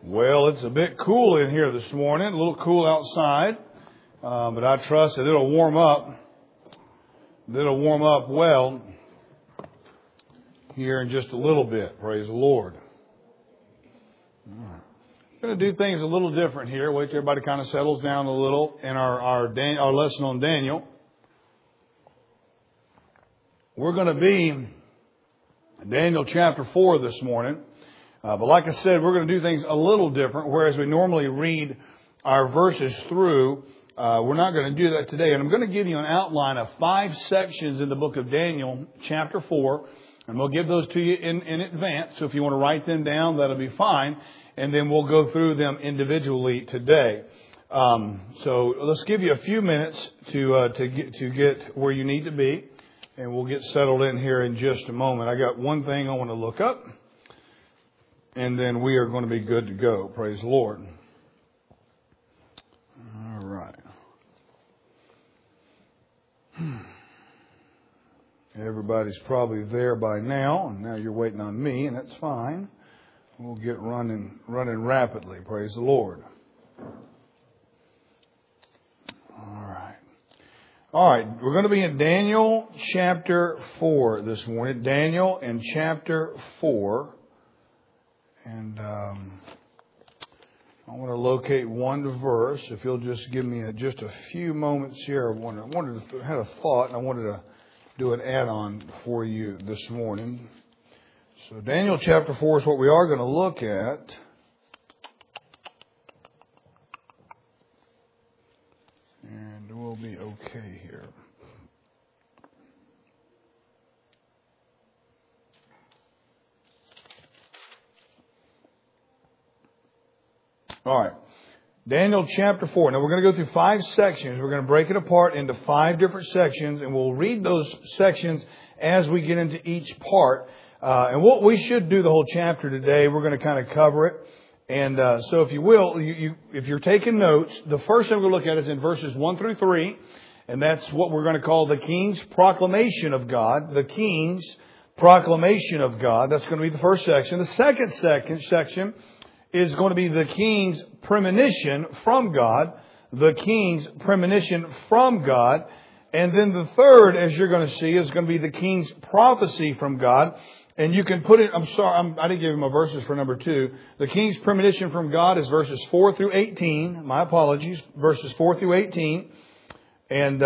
Well, it's a bit cool in here this morning, a little cool outside, but I trust that it'll warm up. It'll warm up well here in just a little bit. Praise the Lord. I'm going to do things a little different here. Wait till everybody kind of settles down a little in our lesson on Daniel. We're going to be in Daniel chapter 4 this morning. But like I said, we're going to do things a little different. Whereas we normally read our verses through, we're not going to do that today. And I'm going to give you an outline of 5 sections in the book of Daniel, chapter 4. And we'll give those to you in advance. So if you want to write them down, that'll be fine. And then we'll go through them individually today. So let's give you a few minutes to get where you need to be. And we'll get settled in here in just a moment. I got one thing I want to look up. And then we are going to be good to go. Praise the Lord. All right. Everybody's probably there by now. And now you're waiting on me, and that's fine. We'll get running rapidly. Praise the Lord. All right. We're going to be in Daniel chapter 4 this morning. Daniel in chapter 4. And I want to locate one verse. If you'll just give me just a few moments here. I had a thought, and I wanted to do an add-on for you this morning. So Daniel chapter 4 is what we are going to look at. And we'll be okay here. All right. Daniel chapter 4. Now we're going to go through 5 sections. We're going to break it apart into 5 different sections, and we'll read those sections as we get into each part. And what we should do the whole chapter today, we're going to kind of cover it. And so if you will, if you're taking notes, the first thing we're going to look at is in verses 1 through 3. And that's what we're going to call the King's Proclamation of God. The King's Proclamation of God. That's going to be the first section. The second section is going to be the King's Premonition from God. The King's Premonition from God. And then the third, as you're going to see, is going to be the King's Prophecy from God. And you can put it, I didn't give you my verses for number 2. The King's Premonition from God is verses 4 through 18. My apologies. Verses 4 through 18. And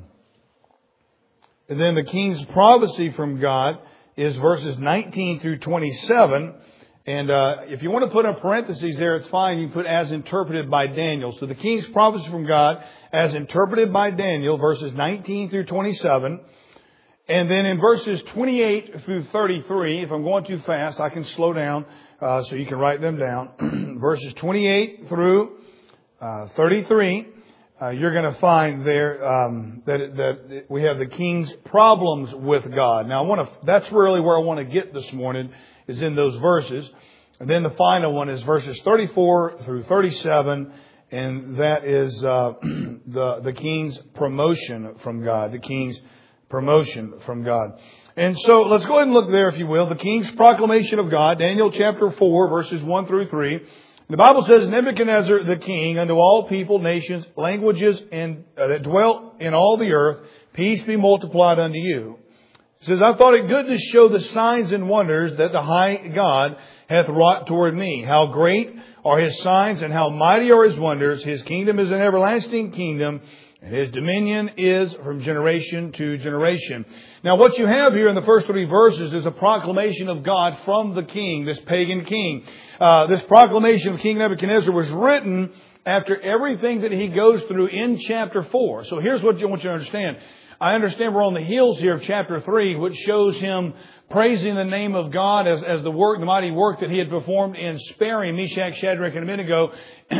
then the King's Prophecy from God is verses 19 through 27. And if you want to put in parentheses there, it's fine. You can put as interpreted by Daniel. So the King's Prophecy from God as interpreted by Daniel, verses 19 through 27. And then in verses 28 through 33, if I'm going too fast, I can slow down so you can write them down. Verses 28 through 33, you're going to find there that we have the King's problems with God. Now, that's really where I want to get this morning, is in those verses. And then the final one is verses 34 through 37, and that is the King's promotion from God. The King's promotion from God. And so let's go ahead and look there, if you will. The King's Proclamation of God, Daniel chapter 4, verses 1 through 3. The Bible says, Nebuchadnezzar the king, unto all people, nations, languages, and that dwell in all the earth, peace be multiplied unto you. It says, I thought it good to show the signs and wonders that the high God hath wrought toward me. How great are His signs, and how mighty are His wonders. His kingdom is an everlasting kingdom, and His dominion is from generation to generation. Now what you have here in the first 3 verses is a proclamation of God from the king, this pagan king. This proclamation of King Nebuchadnezzar was written after everything that he goes through in chapter 4. So here's what I want you to understand. I understand we're on the heels here of chapter 3, which shows him praising the name of God as the mighty work that he had performed in sparing Meshach, Shadrach, and Abednego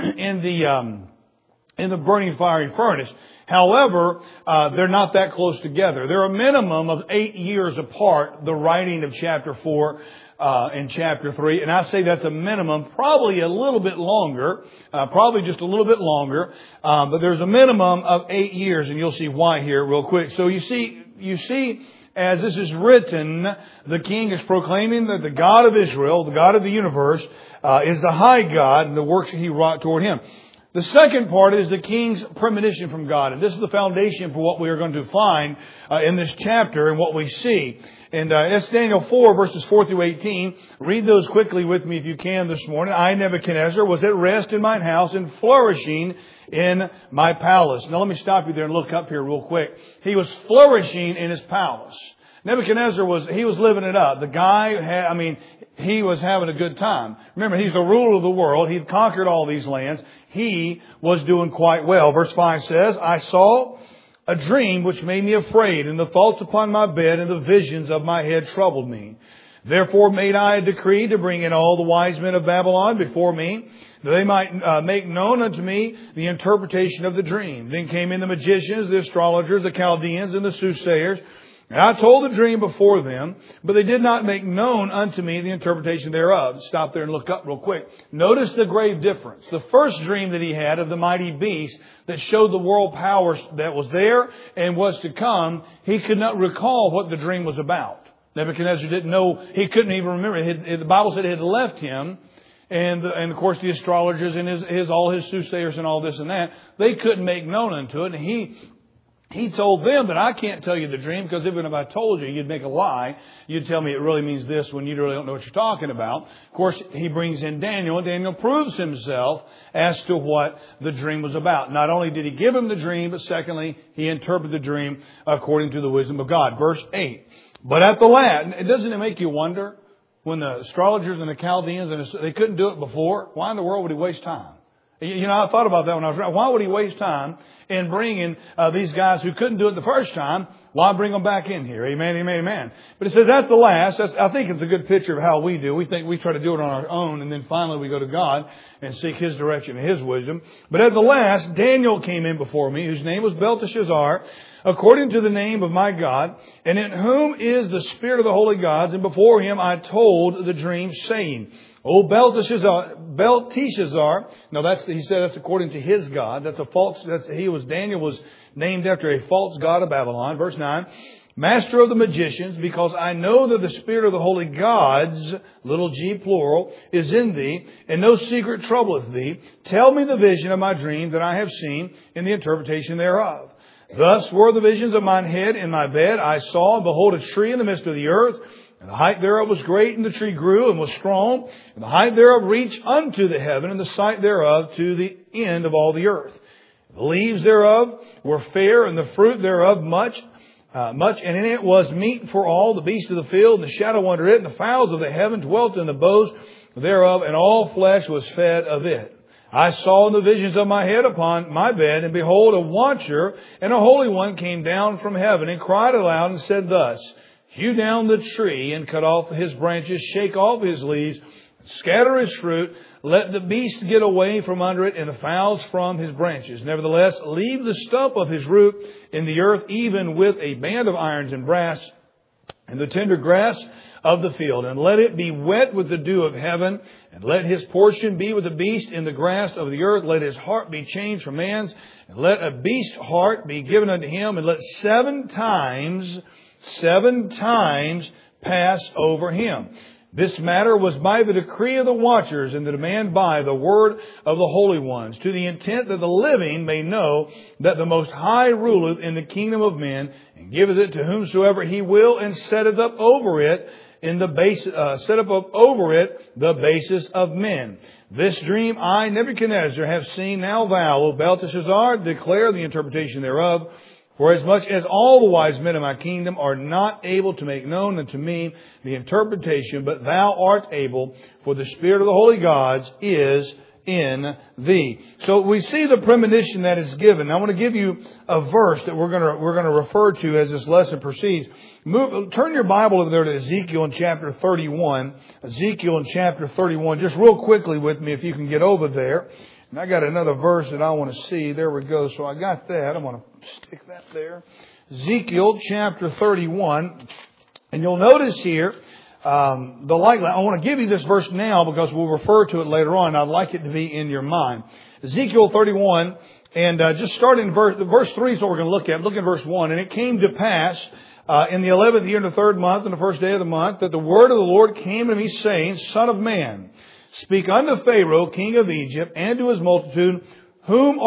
in the burning fiery furnace. However, they're not that close together. They're a minimum of 8 years apart, the writing of chapter 4 and chapter 3. And I say that's a minimum, probably a little bit longer, probably just a little bit longer. But there's a minimum of 8 years, and you'll see why here real quick. So you see as this is written, the king is proclaiming that the God of Israel, the God of the universe, is the high God and the works that He wrought toward Him. The second part is the king's premonition from God. And this is the foundation for what we are going to find in this chapter and what we see. And it's Daniel 4, verses 4 through 18. Read those quickly with me if you can this morning. I, Nebuchadnezzar, was at rest in mine house and flourishing in my palace. Now let me stop you there and look up here real quick. He was flourishing in his palace. Nebuchadnezzar was living it up. The guy he was having a good time. Remember, he's the ruler of the world. He'd conquered all these lands. He was doing quite well. Verse 5 says, I saw a dream which made me afraid, and the thoughts upon my bed and the visions of my head troubled me. Therefore made I a decree to bring in all the wise men of Babylon before me, that they might make known unto me the interpretation of the dream. Then came in the magicians, the astrologers, the Chaldeans, and the soothsayers. And I told the dream before them, but they did not make known unto me the interpretation thereof. Stop there and look up real quick. Notice the grave difference. The first dream that he had of the mighty beast that showed the world power that was there and was to come, he could not recall what the dream was about. Nebuchadnezzar didn't know. He couldn't even remember. The Bible said it had left him. And of course the astrologers and all his soothsayers and all this and that, they couldn't make known unto it. And he told them that I can't tell you the dream because even if I told you, you'd make a lie. You'd tell me it really means this when you really don't know what you're talking about. Of course, he brings in Daniel, and Daniel proves himself as to what the dream was about. Not only did he give him the dream, but secondly, he interpreted the dream according to the wisdom of God. Verse 8. But at the last, doesn't it make you wonder when the astrologers and the Chaldeans, they couldn't do it before? Why in the world would he waste time? I thought about that when I was around. Why would he waste time in bringing these guys who couldn't do it the first time? Why bring them back in here? Amen, amen, amen. But it says at the last, I think it's a good picture of how we do. We think we try to do it on our own, and then finally we go to God and seek His direction and His wisdom. But at the last, Daniel came in before me, whose name was Belteshazzar, according to the name of my God, and in whom is the spirit of the holy gods. And before him I told the dream, saying, O Belteshazzar. No, he said that's according to his God. Daniel was named after a false god of Babylon. Verse 9. Master of the magicians, because I know that the spirit of the holy gods, little g plural, is in thee, and no secret troubleth thee. Tell me the vision of my dream that I have seen, and the interpretation thereof. Thus were the visions of mine head in my bed. I saw and behold a tree in the midst of the earth. And the height thereof was great, and the tree grew and was strong. And the height thereof reached unto the heaven, and the sight thereof to the end of all the earth. The leaves thereof were fair, and the fruit thereof much, and in it was meat for all, the beasts of the field, and the shadow under it, and the fowls of the heaven dwelt in the boughs thereof, and all flesh was fed of it. I saw in the visions of my head upon my bed, and behold, a watcher and a holy one came down from heaven, and cried aloud, and said thus, Hew down the tree, and cut off his branches, shake off his leaves, scatter his fruit, let the beast get away from under it, and the fowls from his branches. Nevertheless, leave the stump of his root in the earth, even with a band of irons and brass, and the tender grass of the field, and let it be wet with the dew of heaven, and let his portion be with the beast in the grass of the earth. Let his heart be changed from man's, and let a beast's heart be given unto him, and let 7 times pass over him. This matter was by the decree of the watchers, and the demand by the word of the holy ones, to the intent that the living may know that the Most High ruleth in the kingdom of men, and giveth it to whomsoever He will, and setteth up over it the basis of men. This dream I, Nebuchadnezzar, have seen. Now thou, O Belteshazzar, declare the interpretation thereof. For as much as all the wise men of my kingdom are not able to make known unto me the interpretation, but thou art able, for the spirit of the holy gods is in thee. So we see the premonition that is given. Now I want to give you a verse that we're going to refer to as this lesson proceeds. Turn your Bible over there to Ezekiel in chapter 31. Ezekiel in chapter 31. Just real quickly with me if you can get over there. And I got another verse that I want to see. There we go. So I got that. I'm going to stick that there. Ezekiel chapter 31. And you'll notice here, I want to give you this verse now because we'll refer to it later on. I'd like it to be in your mind. Ezekiel 31, and just starting verse 3 is what we're going to look at. Look at verse 1. And it came to pass in the 11th year in the 3rd month and the 1st day of the month, that the word of the Lord came to me, saying, Son of man, speak unto Pharaoh, king of Egypt, and to his multitude, whom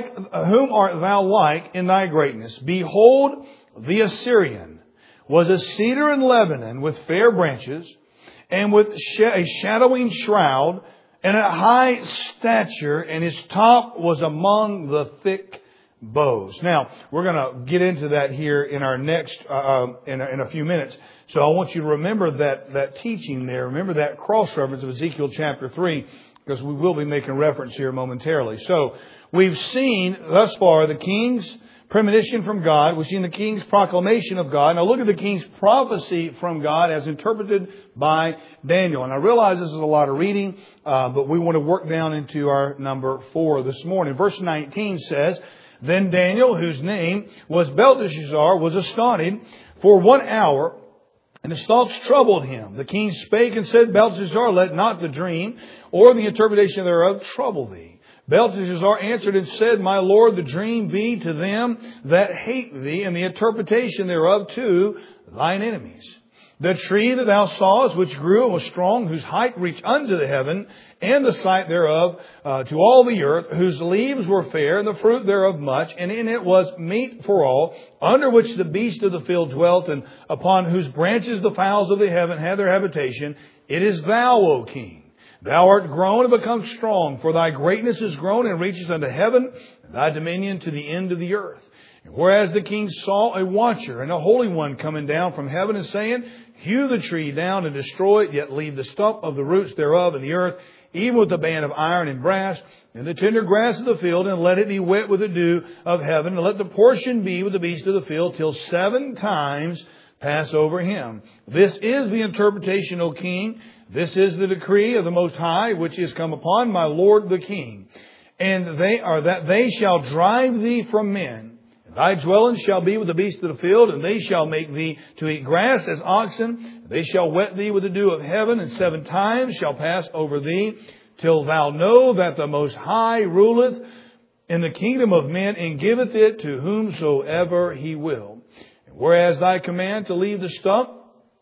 art thou like in thy greatness? Behold, the Assyrian was a cedar in Lebanon with fair branches, and with a shadowing shroud, and a high stature, and his top was among the thick boughs. Now, we're going to get into that here in our next, in a few minutes. So I want you to remember that teaching there. Remember that cross-reference of Ezekiel chapter 3, because we will be making reference here momentarily. So, we've seen thus far the king's premonition from God. We've seen the king's proclamation of God. Now look at the king's prophecy from God as interpreted by Daniel. And I realize this is a lot of reading, but we want to work down into our number 4 this morning. Verse 19 says, Then Daniel, whose name was Belteshazzar, was astonished for 1 hour, and his thoughts troubled him. The king spake and said, Belteshazzar, let not the dream or the interpretation thereof trouble thee. Belteshazzar answered and said, My lord, the dream be to them that hate thee, and the interpretation thereof to thine enemies. The tree that thou sawest, which grew and was strong, whose height reached unto the heaven, and the sight thereof to all the earth, whose leaves were fair, and the fruit thereof much, and in it was meat for all, under which the beasts of the field dwelt, and upon whose branches the fowls of the heaven had their habitation. It is thou, O king. Thou art grown and become strong, for thy greatness is grown and reaches unto heaven, and thy dominion to the end of the earth. And whereas the king saw a watcher and a holy one coming down from heaven, and saying, Hew the tree down and destroy it, yet leave the stump of the roots thereof in the earth, even with the band of iron and brass, and the tender grass of the field, and let it be wet with the dew of heaven, and let the portion be with the beasts of the field, till 7 times pass over him. This is the interpretation, O king. This is the decree of the Most High, which is come upon my Lord the King. And they shall drive thee from men. And thy dwelling shall be with the beasts of the field, and they shall make thee to eat grass as oxen. They shall wet thee with the dew of heaven, and 7 times shall pass over thee, till thou know that the Most High ruleth in the kingdom of men, and giveth it to whomsoever he will. And whereas thy command to leave the stump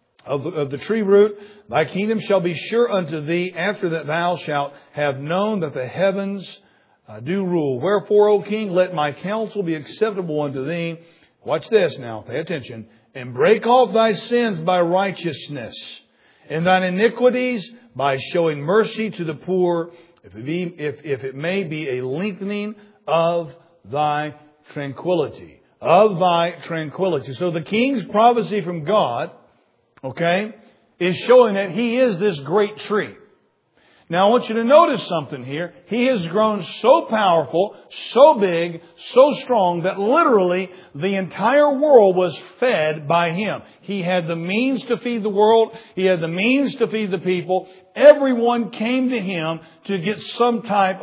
of the tree root, thy kingdom shall be sure unto thee, after that thou shalt have known that the heavens do rule. Wherefore, O king, let my counsel be acceptable unto thee. Watch this now, pay attention. And break off thy sins by righteousness, and thine iniquities by showing mercy to the poor, if it may be a lengthening of thy tranquility. Of thy tranquility. So the king's prophecy from God, okay, is showing that he is this great tree. Now I want you to notice something here. He has grown so powerful, so big, so strong that literally the entire world was fed by him. He had the means to feed the world. He had the means to feed the people. Everyone came to him to get some type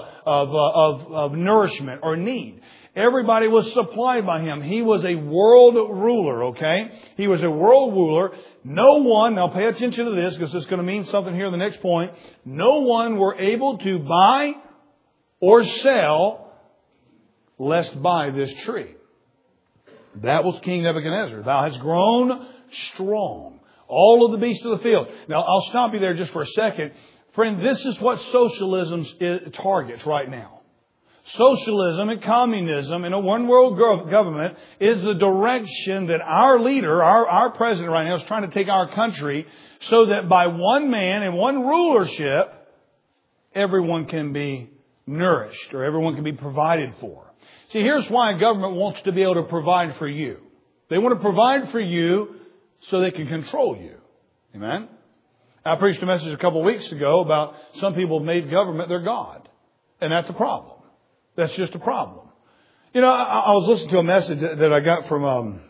of nourishment or need. Everybody was supplied by him. He was a world ruler, okay? He was a world ruler. No one, now pay attention to this because it's going to mean something here in the next point. No one were able to buy or sell lest buy this tree. That was King Nebuchadnezzar. Thou hast grown strong. All of the beasts of the field. Now I'll stop you there just for a second. Friend, this is what socialism targets right now. Socialism and communism and a one world government is the direction that our leader, our president right now is trying to take our country, so that by one man and one rulership, everyone can be nourished or everyone can be provided for. See, here's why a government wants to be able to provide for you. They want to provide for you so they can control you. Amen? I preached a message a couple of weeks ago about some people have made government their God. And that's a problem. That's just a problem. You know, I was listening to a message that I got from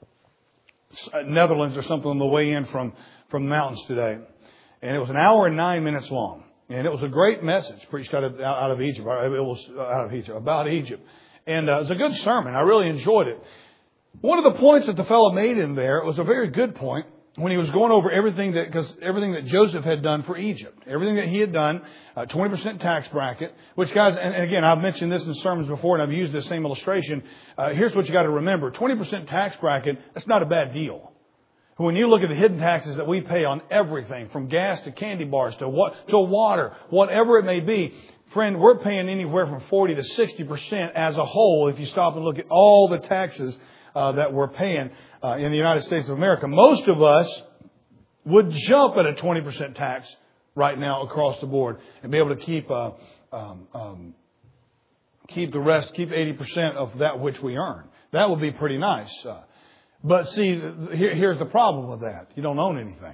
Netherlands or something on the way in from the mountains today. And it was 1 hour and 9 minutes long. And it was a great message preached out of Egypt. It was out of Egypt, about Egypt. And it was a good sermon. I really enjoyed it. One of the points that the fellow made in there, it was a very good point. when he was going over everything that Joseph had done for Egypt, everything that he had done, 20% tax bracket, which guys, and again, I've mentioned this in sermons before and I've used this same illustration. Here's what you got to remember. 20% tax bracket, that's not a bad deal. When you look at the hidden taxes that we pay on everything, from gas to candy bars to water, whatever it may be, friend, we're paying anywhere from 40 to 60% as a whole if you stop and look at all the taxes that we're paying in the United States of America. Most of us would jump at a 20% tax right now across the board and be able to keep the rest, keep 80% of that which we earn. That would be pretty nice. But see, here's the problem with that. You don't own anything.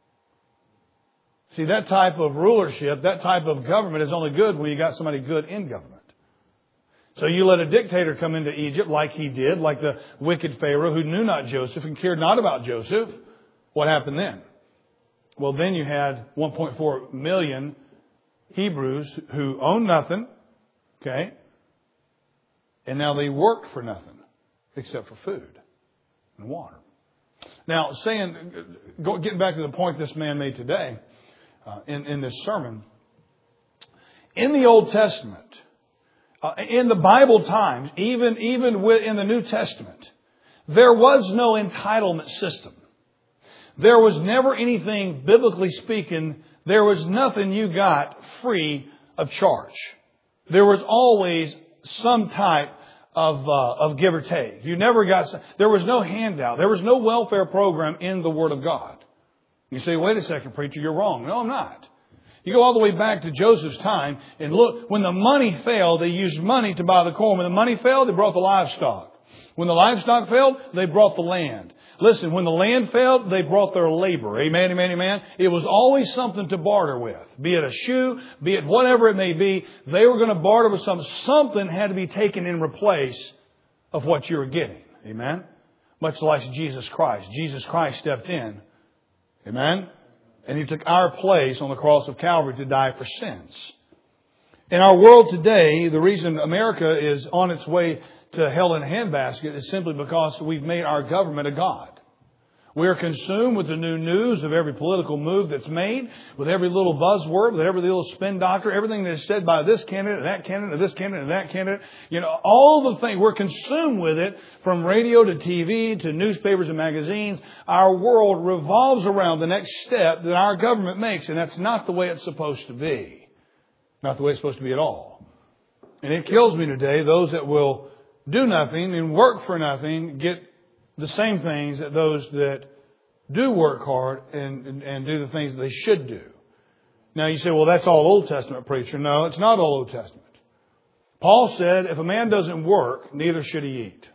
See, that type of rulership, that type of government is only good when you got somebody good in government. So you let a dictator come into Egypt like he did, like the wicked Pharaoh who knew not Joseph and cared not about Joseph. What happened then? Well, then you had 1.4 million Hebrews who owned nothing, okay? And now they work for nothing except for food and water. Now, getting back to the point this man made today in this sermon, in the Old Testament, in the Bible times, even in the New Testament, there was no entitlement system. There was never anything, biblically speaking, there was nothing you got free of charge. There was always some type of give or take. You never got, there was no handout. There was no welfare program in the Word of God. You say, wait a second, preacher, you're wrong. No, I'm not. You go all the way back to Joseph's time and look, when the money failed, they used money to buy the corn. When the money failed, they brought the livestock. When the livestock failed, they brought the land. Listen, when the land failed, they brought their labor. Amen, amen, amen. It was always something to barter with. Be it a shoe, be it whatever it may be, they were going to barter with something. Something had to be taken in replace of what you were getting. Amen. Much like Jesus Christ. Jesus Christ stepped in. Amen. And He took our place on the cross of Calvary to die for sins. In our world today, the reason America is on its way to hell in a handbasket is simply because we've made our government a god. We are consumed with the new news of every political move that's made, with every little buzzword, with every little spin doctor, everything that is said by this candidate, that candidate, this candidate, and that candidate. You know, all the things, we're consumed with it, from radio to TV to newspapers and magazines. Our world revolves around the next step that our government makes, and that's not the way it's supposed to be. Not the way it's supposed to be at all. And it kills me today, those that will do nothing and work for nothing get the same things that those that do work hard and do the things that they should do. Now you say, well, that's all Old Testament, preacher. No, it's not all Old Testament. Paul said, if a man doesn't work, neither should he eat.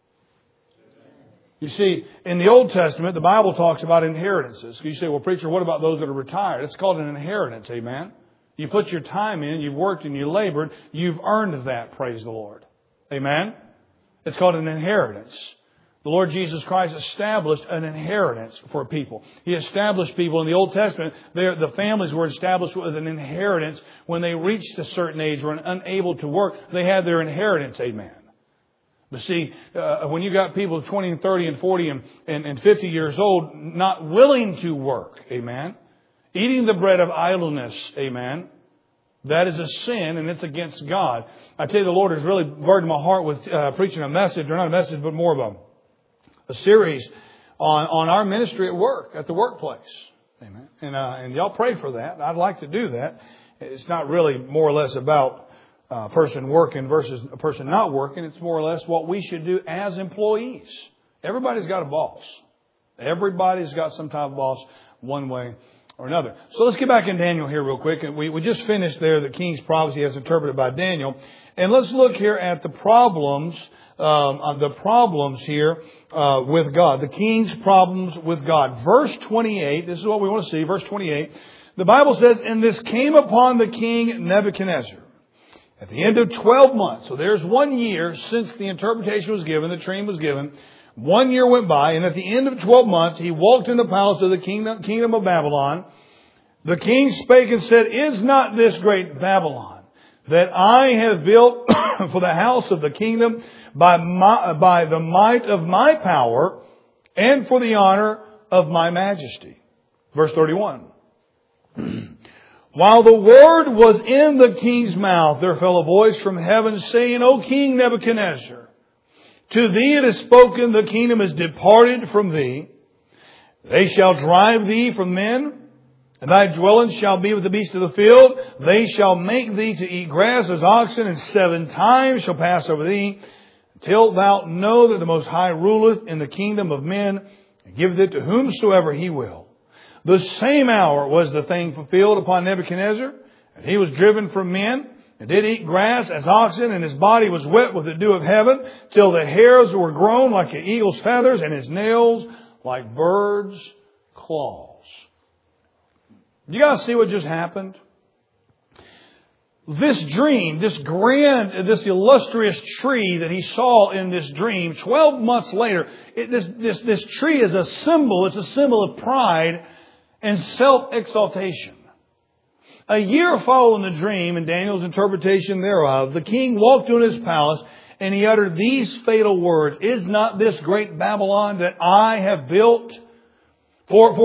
You see, in the Old Testament, the Bible talks about inheritances. You say, well, preacher, what about those that are retired? It's called an inheritance, amen? You put your time in, you've worked and you labored, you've earned that, praise the Lord. Amen? It's called an inheritance. The Lord Jesus Christ established an inheritance for people. He established people in the Old Testament. The families were established with an inheritance. When they reached a certain age or unable to work, they had their inheritance. Amen. But see, when you got people 20 and 30 and 40 and 50 years old not willing to work, amen, eating the bread of idleness, amen, that is a sin and it's against God. I tell you, the Lord has really burdened my heart with preaching a message, or not a message, but more of a series on our ministry at work, at the workplace. Amen. And y'all pray for that. I'd like to do that. It's not really more or less about a person working versus a person not working. It's more or less what we should do as employees. Everybody's got a boss. Everybody's got some type of boss one way or another. So let's get back in Daniel here real quick. We just finished there the king's prophecy as interpreted by Daniel. And let's look here at the problems here with God. The king's problems with God. Verse 28, this is what we want to see. Verse 28, the Bible says, and this came upon the king Nebuchadnezzar at the end of 12 months. So there's 1 year since the interpretation was given, the dream was given. 1 year went by, and at the end of 12 months, he walked in the palace of the kingdom of Babylon. The king spake and said, is not this great Babylon that I have built for the house of the kingdom by the might of my power and for the honor of my majesty. Verse 31. While the word was in the king's mouth, there fell a voice from heaven saying, O King Nebuchadnezzar, to thee it is spoken, the kingdom is departed from thee. They shall drive thee from men, and thy dwelling shall be with the beasts of the field. They shall make thee to eat grass as oxen, and 7 times shall pass over thee, until thou know that the Most High ruleth in the kingdom of men, and giveth it to whomsoever He will. The same hour was the thing fulfilled upon Nebuchadnezzar, and he was driven from men, and did eat grass as oxen, and his body was wet with the dew of heaven, till the hairs were grown like an eagle's feathers, and his nails like birds' claws. You guys see what just happened? This dream, this illustrious tree that he saw in this dream, 12 months later, this tree is a symbol. It's a symbol of pride and self-exaltation. A year following the dream and Daniel's interpretation thereof, the king walked into his palace and he uttered these fatal words, Is not this great Babylon that I have built for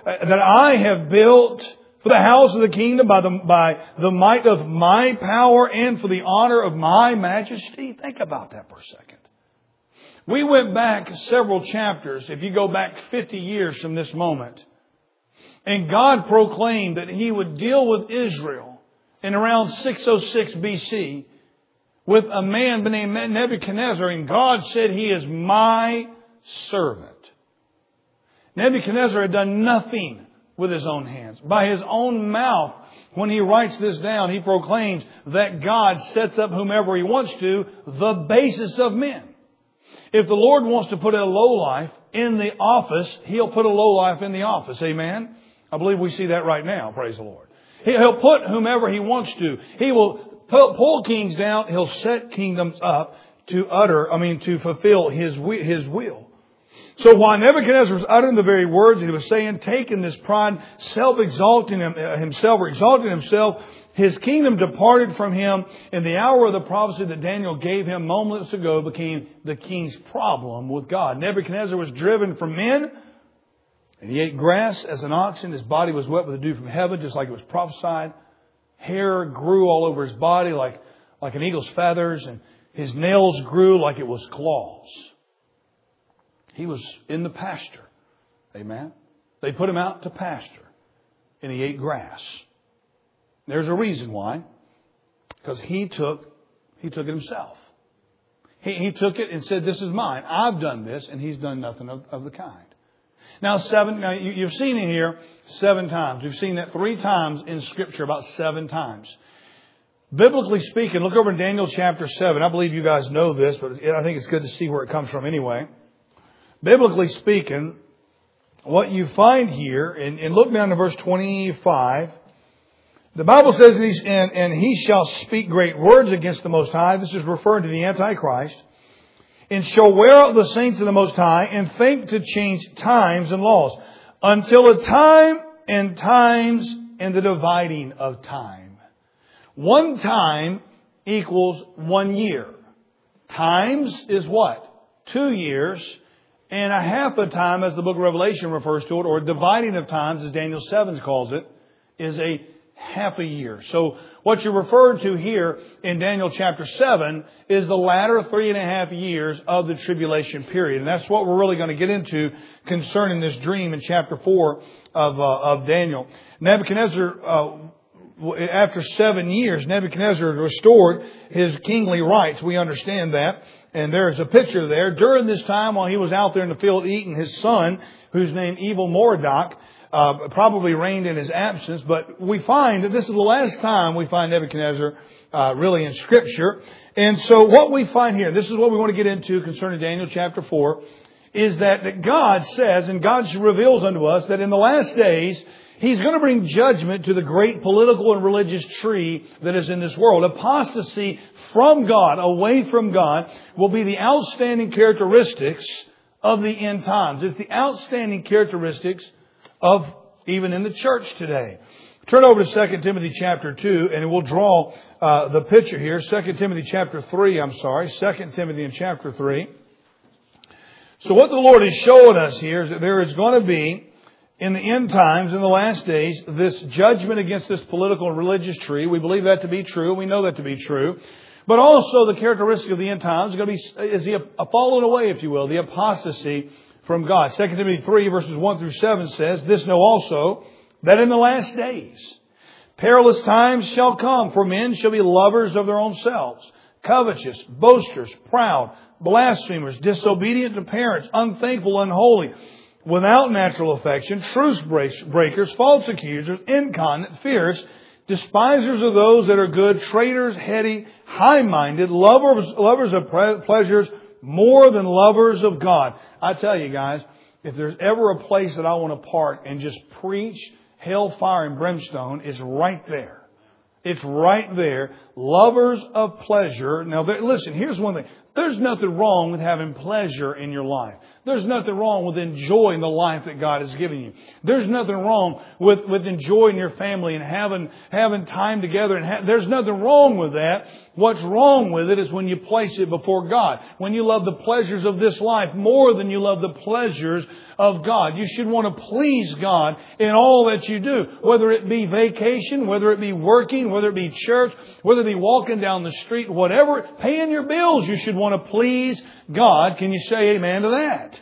the house of the kingdom by the might of my power and for the honor of my majesty? Think about that for a second. We went back several chapters, if you go back 50 years from this moment, and God proclaimed that He would deal with Israel in around 606 BC with a man named Nebuchadnezzar, and God said, He is my servant. Nebuchadnezzar had done nothing with his own hands. By his own mouth, when he writes this down, he proclaims that God sets up whomever He wants to, the basis of men. If the Lord wants to put a lowlife in the office, He'll put a lowlife in the office. Amen? I believe we see that right now. Praise the Lord. He'll put whomever He wants to. He will pull kings down. He'll set kingdoms up to fulfill His will. So while Nebuchadnezzar was uttering the very words that he was saying, taking this pride, exalting himself, his kingdom departed from him, and the hour of the prophecy that Daniel gave him moments ago became the king's problem with God. Nebuchadnezzar was driven from men, and he ate grass as an oxen. His body was wet with the dew from heaven, just like it was prophesied. Hair grew all over his body like an eagle's feathers, and his nails grew like it was claws. He was in the pasture. Amen. They put him out to pasture, and he ate grass. There's a reason why. Because he took it himself. He took it and said, This is mine. I've done this, and he's done nothing of the kind. Now you've seen it here 7 times. We've seen that 3 times in Scripture, about 7 times. Biblically speaking, look over in Daniel chapter 7. I believe you guys know this, but I think it's good to see where it comes from anyway. Biblically speaking, what you find here, and look down to verse 25. The Bible says, and he shall speak great words against the Most High. This is referring to the Antichrist. And shall wear out the saints of the Most High, and think to change times and laws, until a time and times and the dividing of time. 1 time equals 1 year. Times is what? 2 years. And a half a time, as the book of Revelation refers to it, or dividing of times, as Daniel 7 calls it, is a half a year. So what you're referred to here in Daniel chapter 7 is the latter 3.5 years of the tribulation period. And that's what we're really going to get into concerning this dream in chapter 4 of Daniel. Nebuchadnezzar, after 7 years, Nebuchadnezzar restored his kingly rights. We understand that. And there's a picture there. During this time, while he was out there in the field eating, his son, who's named Evil Merodach, probably reigned in his absence. But we find that this is the last time we find Nebuchadnezzar really in Scripture. And so what we find here, this is what we want to get into concerning Daniel chapter 4, is that God says, and God reveals unto us, that in the last days, He's going to bring judgment to the great political and religious tree that is in this world. Apostasy from God, away from God, will be the outstanding characteristics of the end times. It's the outstanding characteristics of even in the church today. Turn over to 2 Timothy chapter 2, and we'll draw the picture here. 2 Timothy chapter 3, 2 Timothy in chapter 3. So what the Lord is showing us here is that there is going to be, in the end times, in the last days, this judgment against this political and religious tree. We believe that to be true. We know that to be true. But also the characteristic of the end times is going to be a falling away, if you will, the apostasy from God. 2 Timothy 3 verses 1 through 7 says, "This know also, that in the last days perilous times shall come, for men shall be lovers of their own selves, covetous, boasters, proud, blasphemers, disobedient to parents, unthankful, unholy, without natural affection, truce breakers, false accusers, incontinent, fierce, despisers of those that are good, traitors, heady, high-minded, lovers of pleasures more than lovers of God." I tell you guys, if there's ever a place that I want to park and just preach hellfire and brimstone, it's right there. It's right there. Lovers of pleasure. Now, listen, here's one thing. There's nothing wrong with having pleasure in your life. There's nothing wrong with enjoying the life that God has given you. There's nothing wrong with enjoying your family and having time together. There's nothing wrong with that. What's wrong with it is when you place it before God. When you love the pleasures of this life more than you love the pleasures of God. You should want to please God in all that you do. Whether it be vacation, whether it be working, whether it be church, whether it be walking down the street, whatever, paying your bills, you should want to please God. Can you say amen to that?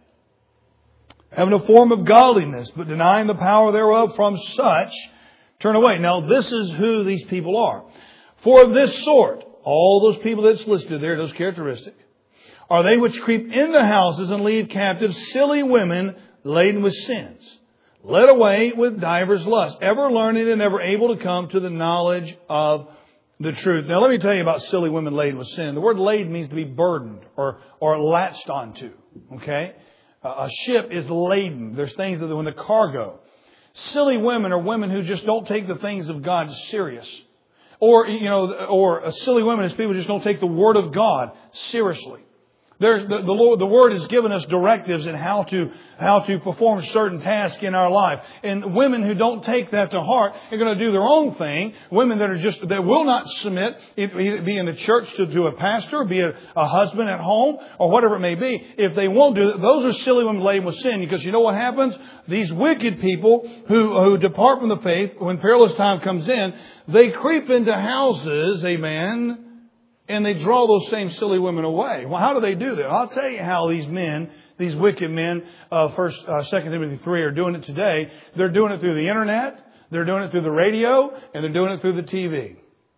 Having a form of godliness, but denying the power thereof, from such turn away. Now, this is who these people are. For of this sort, all those people that's listed there, those characteristics, are they which creep into houses and lead captive silly women laden with sins, led away with divers lusts, ever learning and never able to come to the knowledge of the truth. Now let me tell you about silly women laden with sin. The word laden means to be burdened or latched onto. Okay? A ship is laden. There's things that when the cargo. Silly women are women who just don't take the things of God serious. Or silly women is people who just don't take the Word of God seriously. The Word has given us directives in how to perform certain tasks in our life. And women who don't take that to heart are going to do their own thing. Women that will not submit, be in the church to a pastor, be a husband at home, or whatever it may be. If they won't do it, those are silly women laden with sin. Because you know what happens? These wicked people who depart from the faith, when perilous time comes in, they creep into houses, amen, and they draw those same silly women away. Well, how do they do that? I'll tell you how these men, these wicked men, 2 Timothy 3 are doing it today. They're doing it through the internet, they're doing it through the radio, and they're doing it through the TV.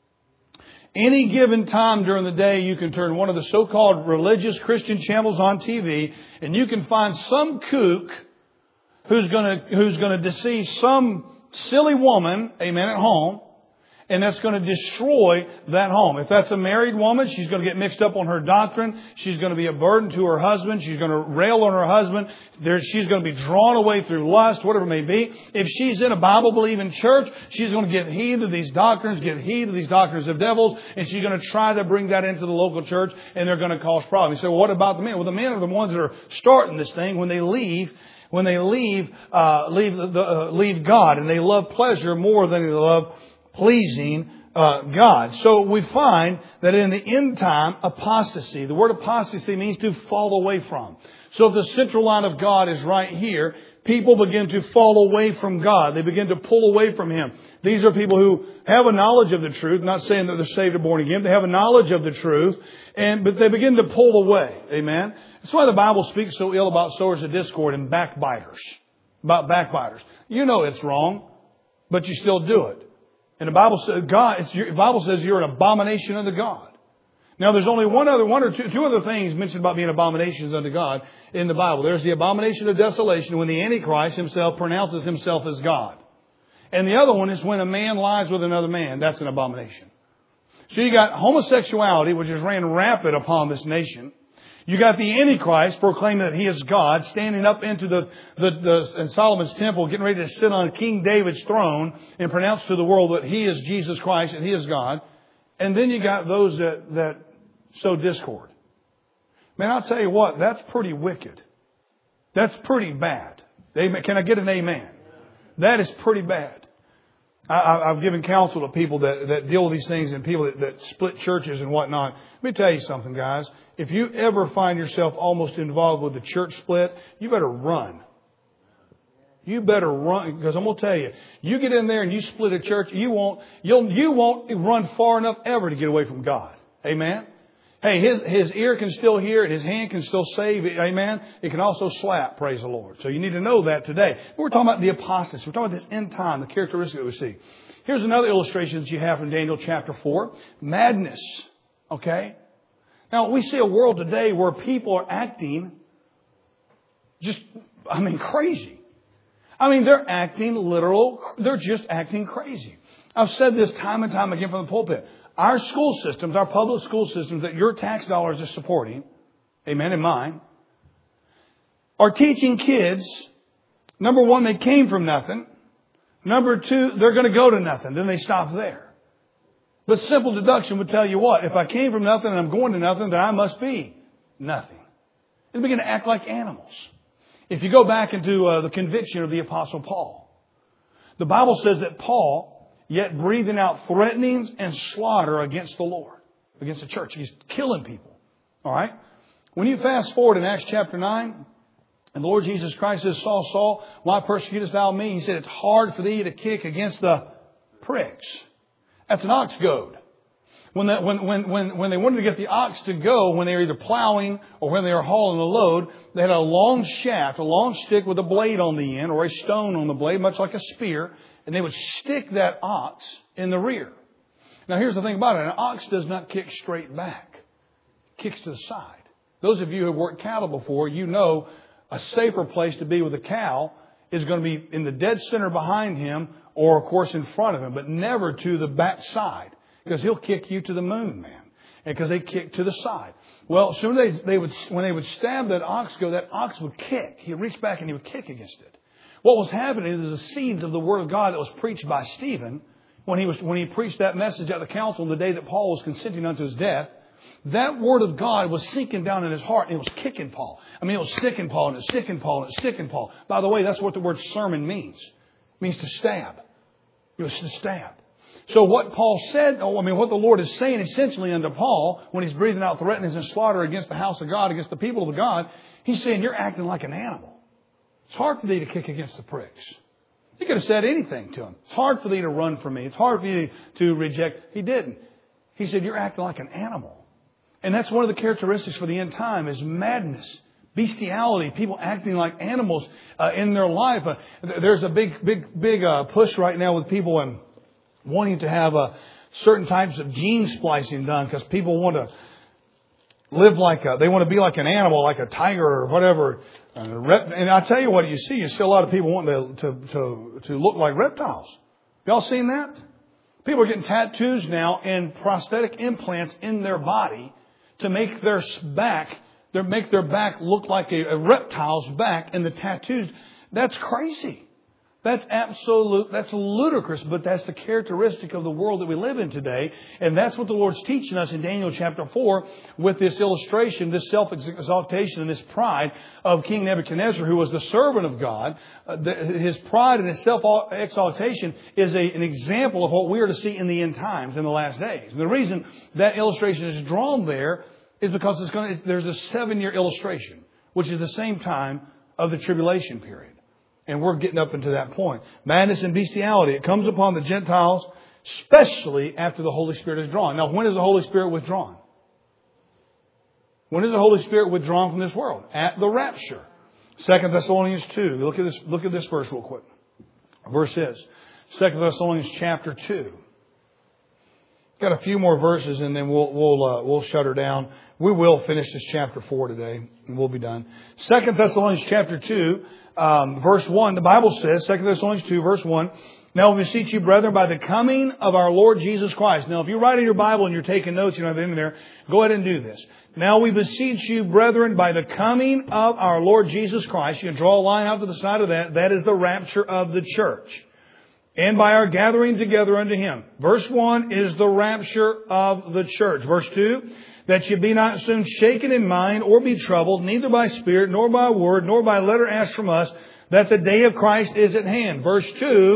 Any given time during the day, you can turn one of the so-called religious Christian channels on TV, and you can find some kook who's going to deceive some silly woman, amen, at home. And that's going to destroy that home. If that's a married woman, she's going to get mixed up on her doctrine. She's going to be a burden to her husband. She's going to rail on her husband. She's going to be drawn away through lust, whatever it may be. If she's in a Bible-believing church, she's going to get heed of these doctrines, of devils, and she's going to try to bring that into the local church, and they're going to cause problems. You say, well, what about the men? Well, the men are the ones that are starting this thing when they leave God, and they love pleasure more than they love pleasing God. So we find that in the end time, apostasy. The word apostasy means to fall away from. So if the central line of God is right here, people begin to fall away from God. They begin to pull away from Him. These are people who have a knowledge of the truth. Not saying that they're saved or born again. They have a knowledge of the truth, but they begin to pull away. Amen. That's why the Bible speaks so ill about sowers of discord and backbiters. About backbiters. You know it's wrong, but you still do it. And the Bible says you're an abomination unto God. Now there's only two other things mentioned about being abominations unto God in the Bible. There's the abomination of desolation when the Antichrist himself pronounces himself as God. And the other one is when a man lies with another man. That's an abomination. So you got homosexuality, which has ran rampant upon this nation. You got the Antichrist proclaiming that he is God, standing up into in Solomon's temple, getting ready to sit on King David's throne and pronounce to the world that he is Jesus Christ and he is God. And then you got those that sow discord. Man, I'll tell you what, that's pretty wicked. That's pretty bad. Can I get an amen? That is pretty bad. I've given counsel to people that deal with these things and people that split churches and whatnot. Let me tell you something, guys. If you ever find yourself almost involved with the church split, you better run. You better run, because I'm going to tell you, you get in there and you split a church, you won't run far enough ever to get away from God. Amen? Hey, his ear can still hear and his hand can still save. Amen? It can also slap, praise the Lord. So you need to know that today. We're talking about the apostasy. We're talking about this end time, the characteristic that we see. Here's another illustration that you have from Daniel chapter 4. Madness. Okay? Now, we see a world today where people are acting crazy. They're just acting crazy. I've said this time and time again from the pulpit. Our school systems, our public school systems that your tax dollars are supporting, amen, and mine, are teaching kids, number one, they came from nothing. Number two, they're going to go to nothing. Then they stop there. But simple deduction would tell you what? If I came from nothing and I'm going to nothing, then I must be nothing. They begin to act like animals. If you go back into the conviction of the Apostle Paul, the Bible says that Paul, yet breathing out threatenings and slaughter against the Lord, against the church. He's killing people. All right? When you fast forward in Acts chapter 9, and the Lord Jesus Christ says, Saul, Saul, why persecutest thou me? He said, it's hard for thee to kick against the pricks. That's an ox goad. When they wanted to get the ox to go, when they were either plowing or when they were hauling a load, they had a long shaft, a long stick with a blade on the end or a stone on the blade, much like a spear, and they would stick that ox in the rear. Now here's the thing about it. An ox does not kick straight back. It kicks to the side. Those of you who have worked cattle before, you know a safer place to be with a cow is going to be in the dead center behind him or, of course, in front of him, but never to the back side. Because he'll kick you to the moon, man. And because they kick to the side. Well, soon when they would stab that ox goad, that ox would kick. He'd reach back and he would kick against it. What was happening is the seeds of the Word of God that was preached by Stephen when he preached that message at the council the day that Paul was consenting unto his death. That Word of God was sinking down in his heart and it was kicking Paul. It was sticking Paul and it's sticking Paul and it's sticking Paul. By the way, that's what the word sermon means. It means to stab. It was to stab. So what Paul said, what the Lord is saying essentially unto Paul when he's breathing out threatenings and slaughter against the house of God, against the people of God, he's saying you're acting like an animal. It's hard for thee to kick against the pricks. He could have said anything to him. It's hard for thee to run from me. It's hard for you to reject. He didn't. He said you're acting like an animal. And that's one of the characteristics for the end time is madness, bestiality, people acting like animals in their life. There's a big push right now with people and wanting to have certain types of gene splicing done because people want to live they want to be like an animal, like a tiger or whatever. And I tell you what you see a lot of people wanting to look like reptiles. Y'all seen that? People are getting tattoos now and prosthetic implants in their body to make their back look like a reptile's back, and the tattoos. That's crazy. That's ludicrous, but that's the characteristic of the world that we live in today. And that's what the Lord's teaching us in Daniel chapter 4 with this illustration, this self-exaltation and this pride of King Nebuchadnezzar, who was the servant of God. His pride and his self-exaltation is an example of what we are to see in the end times, in the last days. And the reason that illustration is drawn there is because there's a 7-year illustration, which is the same time of the tribulation period. And we're getting up into that point. Madness and bestiality. It comes upon the Gentiles, especially after the Holy Spirit is drawn. Now, when is the Holy Spirit withdrawn? When is the Holy Spirit withdrawn from this world? At the rapture. 2 Thessalonians 2. Look at this verse real quick. Verse is 2 Thessalonians chapter 2. Got a few more verses and then we'll shut her down. We will finish this chapter 4 today and we'll be done. 2 Thessalonians chapter 2, verse 1. The Bible says, 2 Thessalonians 2, verse 1. Now we beseech you, brethren, by the coming of our Lord Jesus Christ. Now if you write in your Bible and you're taking notes, you don't have it in there, go ahead and do this. Now we beseech you, brethren, by the coming of our Lord Jesus Christ. You can draw a line out to the side of that. That is the rapture of the church. And by our gathering together unto Him. Verse 1 is the rapture of the church. Verse 2, that you be not soon shaken in mind or be troubled, neither by spirit, nor by word, nor by letter asked from us, that the day of Christ is at hand. Verse 2,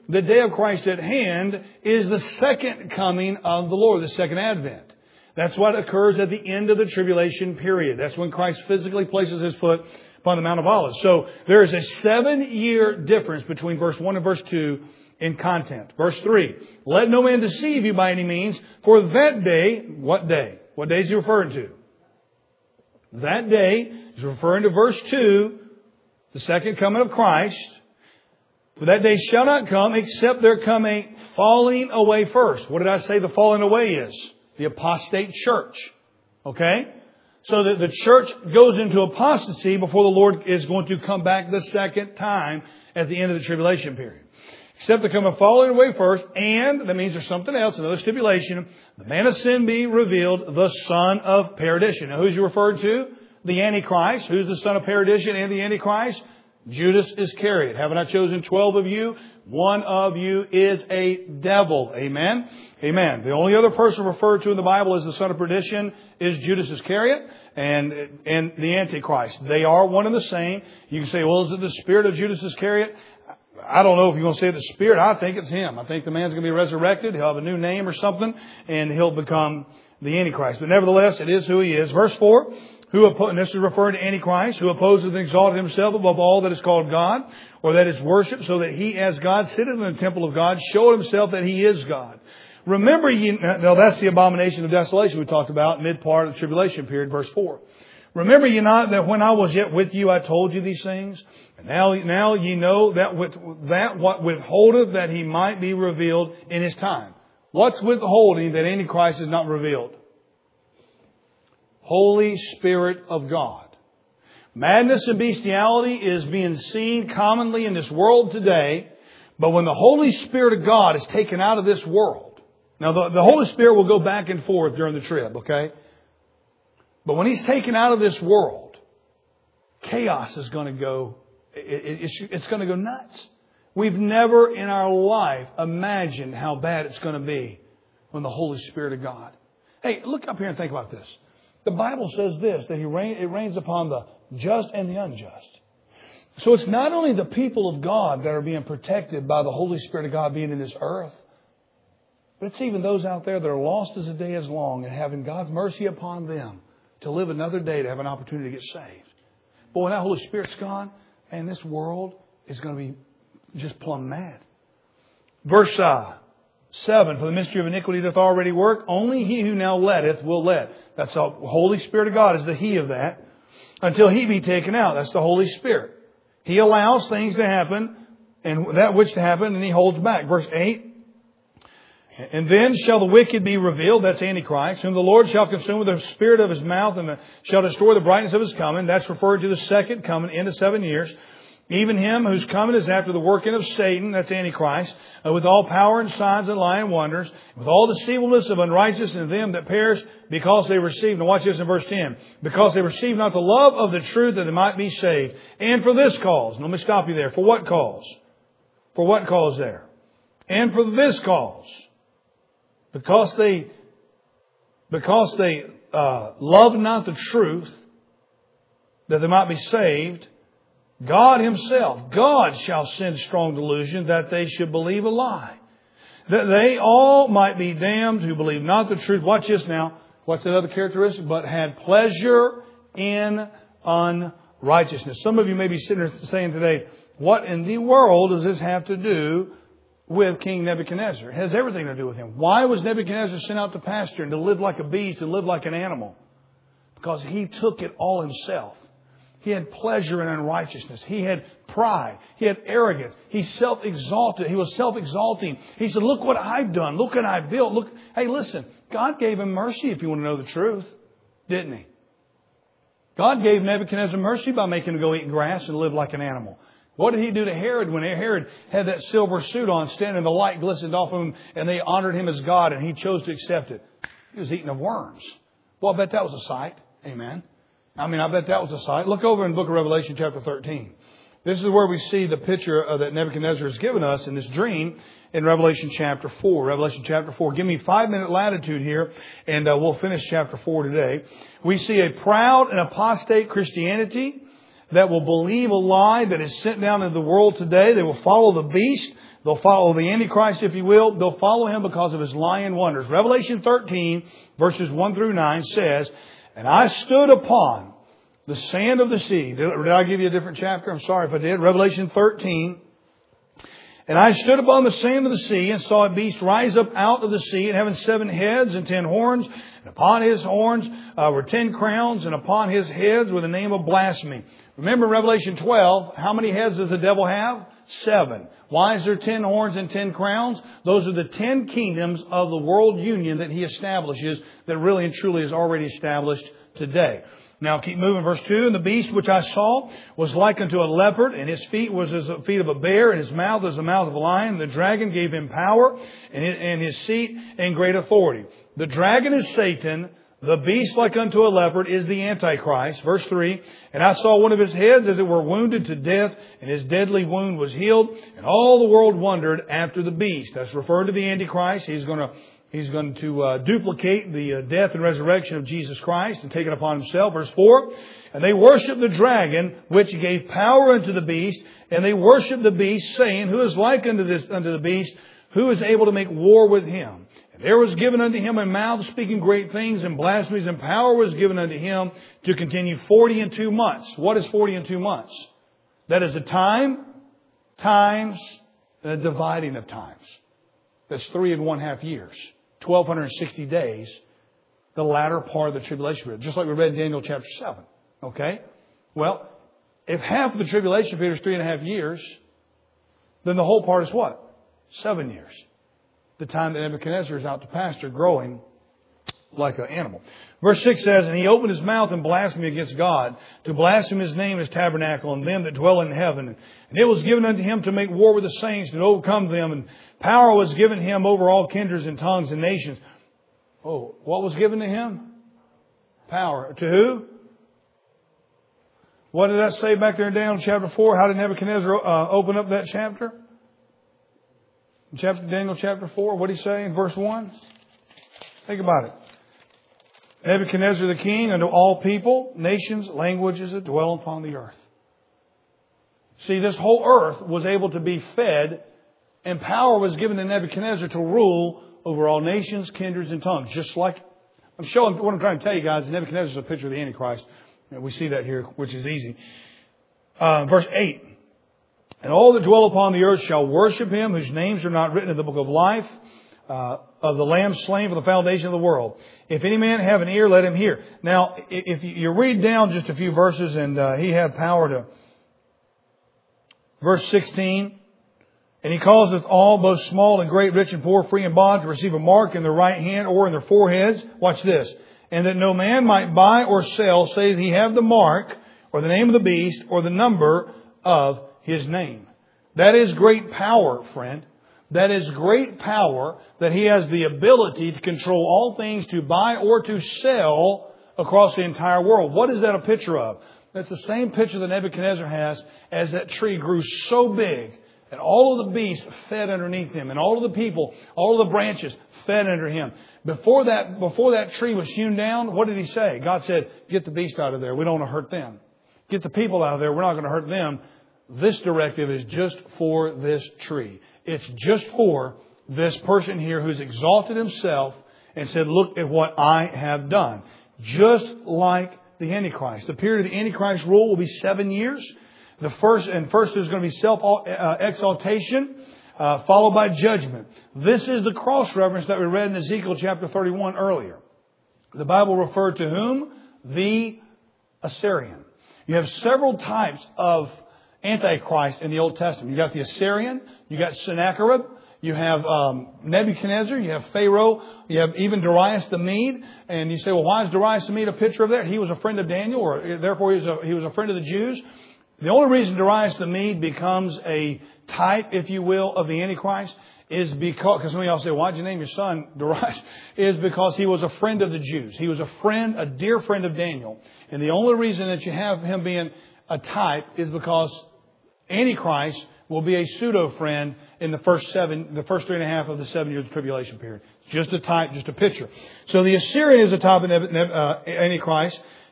the day of Christ at hand is the second coming of the Lord, the second advent. That's what occurs at the end of the tribulation period. That's when Christ physically places His foot upon the Mount of Olives. So there is a 7-year difference between verse 1 and verse 2 in content. Verse 3, let no man deceive you by any means, for that day, what day? What day is He referring to? That day is referring to verse 2, the second coming of Christ. For that day shall not come except there come a falling away first. What did I say the falling away is? The apostate church. Okay? So that the church goes into apostasy before the Lord is going to come back the second time at the end of the tribulation period. Except there come a falling away first, and that means there's something else, another stipulation. The man of sin be revealed, the son of perdition. Now who's he referred to? The Antichrist. Who's the son of perdition and the Antichrist? Judas Iscariot. Haven't I chosen 12 of you? One of you is a devil. Amen? Amen. The only other person referred to in the Bible as the son of perdition is Judas Iscariot and the Antichrist. They are one and the same. You can say, well, is it the spirit of Judas Iscariot? I don't know if you're going to say the spirit. I think it's him. I think the man's going to be resurrected. He'll have a new name or something, and he'll become the Antichrist. But nevertheless, it is who he is. Verse 4, and this is referring to Antichrist, who opposes and exalted himself above all that is called God, or that is worshipped, so that he as God sitteth in the temple of God, showed himself that he is God. Remember ye, now that's the abomination of desolation we talked about, mid part of the tribulation period, verse 4. Remember ye not that when I was yet with you, I told you these things? And now ye know that what withholdeth that he might be revealed in his time. What's withholding that Antichrist is not revealed? Holy Spirit of God. Madness and bestiality is being seen commonly in this world today. But when the Holy Spirit of God is taken out of this world. Now the Holy Spirit will go back and forth during the trib, okay? But when He's taken out of this world, chaos is going to go, it's going to go nuts. We've never in our life imagined how bad it's going to be when the Holy Spirit of God. Hey, look up here and think about this. The Bible says this, that it rains upon the just and the unjust. So it's not only the people of God that are being protected by the Holy Spirit of God being in this earth, but it's even those out there that are lost as the day is long and having God's mercy upon them to live another day to have an opportunity to get saved. But when that Holy Spirit's gone, man, this world is going to be just plumb mad. Verse 7, for the mystery of iniquity doth already work. Only he who now letteth will let. That's the Holy Spirit of God is the he of that. Until he be taken out. That's the Holy Spirit. He allows things to happen and that which to happen and he holds back. Verse 8. And then shall the wicked be revealed. That's Antichrist. Whom the Lord shall consume with the spirit of His mouth and shall destroy the brightness of His coming. That's referred to the second coming into 7 years. Even him whose coming is after the working of Satan. That's Antichrist. With all power and signs and lying wonders. With all deceivableness of unrighteousness in them that perish because they received. Now watch this in verse 10. Because they received not the love of the truth that they might be saved. And for this cause. Let me stop you there. For what cause? For what cause there? And for this cause. Because they loved not the truth, that they might be saved, God Himself, God shall send strong delusion that they should believe a lie. That they all might be damned who believe not the truth. Watch this now. What's another characteristic? But had pleasure in unrighteousness. Some of you may be sitting there saying today, what in the world does this have to do with King Nebuchadnezzar? It has everything to do with him. Why was Nebuchadnezzar sent out to pasture and to live like a beast and live like an animal? Because he took it all himself. He had pleasure in unrighteousness. He had pride. He had arrogance. He self-exalted. He was self-exalting. He said, look what I've done. Look what I've built. Look. Hey, listen. God gave him mercy, if you want to know the truth. Didn't He? God gave Nebuchadnezzar mercy by making him go eat grass and live like an animal. What did He do to Herod when Herod had that silver suit on, standing, the light glistened off of him, and they honored him as God, and he chose to accept it? He was eating of worms. Well, I bet that was a sight. Amen. I bet that was a sight. Look over in the book of Revelation chapter 13. This is where we see the picture that Nebuchadnezzar has given us in this dream in Revelation chapter 4. Revelation chapter 4. Give me 5-minute latitude here and we'll finish chapter 4 today. We see a proud and apostate Christianity that will believe a lie that is sent down into the world today. They will follow the beast. They'll follow the Antichrist, if you will. They'll follow him because of his lying wonders. Revelation 13, verses 1 through 9 says, "And I stood upon the sand of the sea." Did I give you a different chapter? I'm sorry if I did. Revelation 13. "And I stood upon the sand of the sea and saw a beast rise up out of the sea, and having 7 heads and 10 horns. And upon his horns were 10 crowns, and upon his heads were the name of blasphemy." Remember Revelation 12, how many heads does the devil have? 7. Why is there 10 horns and 10 crowns? Those are the 10 kingdoms of the world union that he establishes, that really and truly is already established today. Now keep moving, verse 2. "And the beast which I saw was like unto a leopard, and his feet was as the feet of a bear, and his mouth as the mouth of a lion. The dragon gave him power, and his seat and great authority." The dragon is Satan. The beast like unto a leopard is the Antichrist. Verse 3. "And I saw one of his heads as it were wounded to death, and his deadly wound was healed. And all the world wondered after the beast." That's referring to the Antichrist. He's going to duplicate the death and resurrection of Jesus Christ and take it upon himself. Verse 4. "And they worshiped the dragon, which gave power unto the beast. And they worshiped the beast, saying, Who is like unto the beast? Who is able to make war with him? And there was given unto him a mouth speaking great things and blasphemies, and power was given unto him to continue 40 and 2 months." What is 40 and 2 months? That is a time, times, and a dividing of times. That's 3.5 years. 1,260 days. The latter part of the tribulation period. Just like we read in Daniel chapter 7. Okay? Well, if half of the tribulation period is 3.5 years, then the whole part is what? 7 years. The time that Nebuchadnezzar is out to pasture, growing like an animal. Verse 6 says, "And he opened his mouth in blasphemy against God, to blaspheme his name, his tabernacle, and them that dwell in heaven. And it was given unto him to make war with the saints, and to overcome them. And power was given him over all kindreds and tongues and nations." Oh, what was given to him? Power. To who? What did that say back there in Daniel chapter 4? How did Nebuchadnezzar open up that chapter? Daniel chapter 4, what did he say in verse 1? Think about it. "Nebuchadnezzar the king unto all people, nations, languages that dwell upon the earth." See, this whole earth was able to be fed, and power was given to Nebuchadnezzar to rule over all nations, kindreds, and tongues. Just like, I'm showing what I'm trying to tell you guys, Nebuchadnezzar is a picture of the Antichrist. We see that here, which is easy. Verse 8. "And all that dwell upon the earth shall worship him, whose names are not written in the book of life, of the Lamb slain for the foundation of the world. If any man have an ear, let him hear." Now, if you read down just a few verses, and he had power to... Verse 16. "And he causeth all, both small and great, rich and poor, free and bond, to receive a mark in their right hand or in their foreheads." Watch this. "And that no man might buy or sell, save he have the mark, or the name of the beast, or the number of his name." That is great power, friend. That is great power, that he has the ability to control all things, to buy or to sell across the entire world. What is that a picture of? That's the same picture that Nebuchadnezzar has, as that tree grew so big, and all of the beasts fed underneath him, and all of the people, all of the branches fed under him. Before that tree was hewn down, what did he say? God said, "Get the beast out of there. We don't want to hurt them. Get the people out of there. We're not going to hurt them. This directive is just for this tree. It's just for this person here who's exalted himself and said, look at what I have done." Just like the Antichrist. The period of the Antichrist rule will be 7 years. First is going to be self-exaltation, followed by judgment. This is the cross-reference that we read in Ezekiel chapter 31 earlier. The Bible referred to whom? The Assyrian. You have several types of Antichrist in the Old Testament. You got the Assyrian, you got Sennacherib, you have Nebuchadnezzar, you have Pharaoh, you have even Darius the Mede. And you say, well, why is Darius the Mede a picture of that? He was a friend of Daniel, or therefore he was a friend of the Jews. The only reason Darius the Mede becomes a type, if you will, of the Antichrist is because some of y'all say, why'd you name your son Darius? Is because he was a friend of the Jews. He was a dear friend of Daniel. And the only reason that you have him being a type is because Antichrist will be a pseudo-friend in the first 3.5 of the 7 years of tribulation period. Just a type, just a picture. So the Assyrian is a type of Antichrist.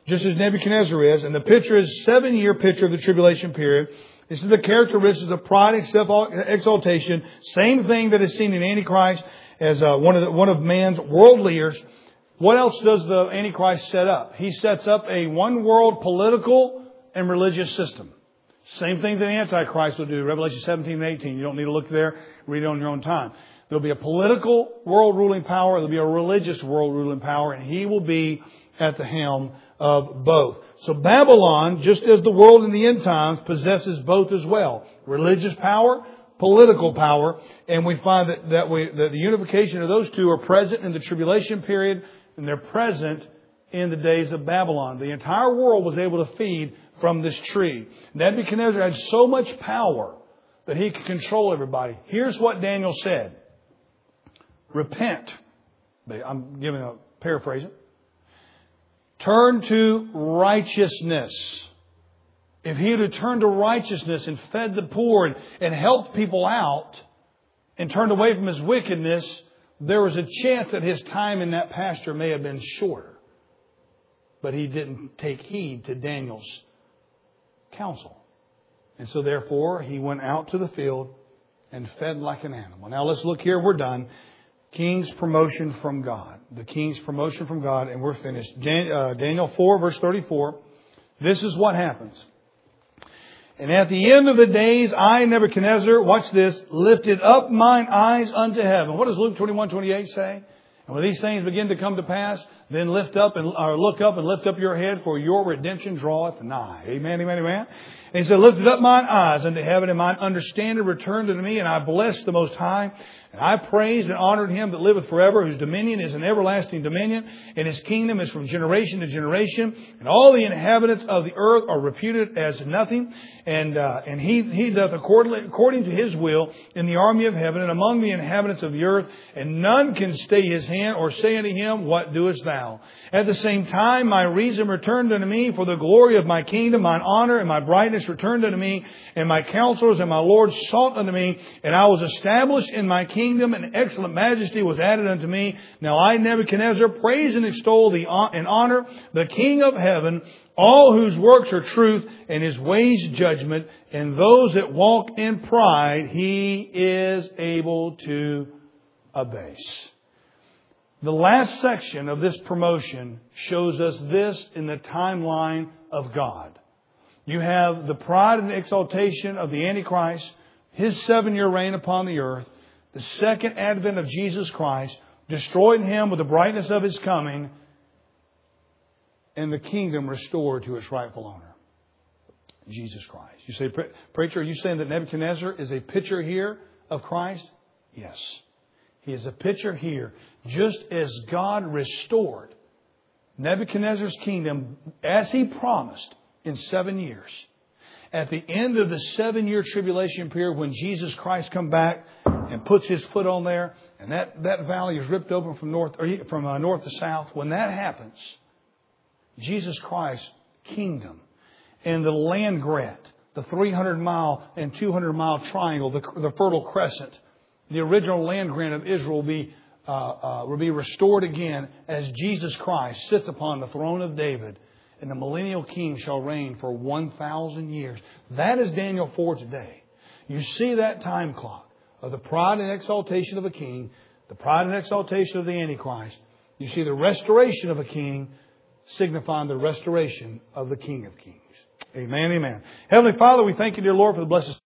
just as Nebuchadnezzar is. And the picture is a 7-year picture of the tribulation period. This is the characteristics of pride and self-exaltation. Same thing that is seen in Antichrist as one of man's world leaders. What else does the Antichrist set up? He sets up a one-world political and religious system. Same thing that the Antichrist will do. Revelation 17 and 18. You don't need to look there. Read it on your own time. There'll be a political world ruling power. There'll be a religious world ruling power. And he will be at the helm of both. So Babylon, just as the world in the end times, possesses both as well. Religious power, political power. And we find that the unification of those two are present in the tribulation period. And they're present in the days of Babylon. The entire world was able to feed from this tree. Nebuchadnezzar had so much power that he could control everybody. Here's what Daniel said. Repent. I'm giving a paraphrase. Turn to righteousness. If he had turned to righteousness and fed the poor and helped people out and turned away from his wickedness, there was a chance that his time in that pasture may have been shorter. But he didn't take heed to Daniel's counsel. And so therefore, he went out to the field and fed like an animal. Now let's look here. We're done. King's promotion from God. The king's promotion from God, and we're finished. Daniel 4, verse 34. This is what happens. And at the end of the days, I, Nebuchadnezzar, watch this, lifted up mine eyes unto heaven. What does Luke 21:28 say? And when these things begin to come to pass, then look up and lift up your head, for your redemption draweth nigh. Amen, amen, amen. And he said, lifted up mine eyes unto heaven, and mine understanding returned unto me, and I blessed the Most High. And I praised and honored Him that liveth forever, whose dominion is an everlasting dominion, and His kingdom is from generation to generation. And all the inhabitants of the earth are reputed as nothing. And He doth according to His will in the army of heaven and among the inhabitants of the earth. And none can stay His hand or say unto Him, what doest thou? At the same time, my reason returned unto me, for the glory of my kingdom, mine honor and my brightness returned unto me, and my counselors and my lords sought unto me, and I was established in my kingdom, and excellent majesty was added unto me. Now I, Nebuchadnezzar, praise and extol and honor the King of heaven, all whose works are truth, and His ways judgment, and those that walk in pride He is able to abase. The last section of this promotion shows us this in the timeline of God. You have the pride and exaltation of the Antichrist, his 7-year reign upon the earth, the second advent of Jesus Christ, destroying Him with the brightness of His coming, and the kingdom restored to its rightful owner, Jesus Christ. You say, preacher, are you saying that Nebuchadnezzar is a picture here of Christ? Yes. He is a picture here. Just as God restored Nebuchadnezzar's kingdom as He promised in 7 years. At the end of the 7-year tribulation period, when Jesus Christ comes back and puts His foot on there, and that valley is ripped open from north to south, when that happens, Jesus Christ's kingdom and the land grant, the 300-mile and 200-mile triangle, the Fertile Crescent, the original land grant of Israel will be restored again as Jesus Christ sits upon the throne of David, and the millennial king shall reign for 1,000 years. That is Daniel 4 today. You see that time clock of the pride and exaltation of a king, the pride and exaltation of the Antichrist. You see the restoration of a king signifying the restoration of the King of Kings. Amen, amen. Heavenly Father, we thank You, dear Lord, for the blessed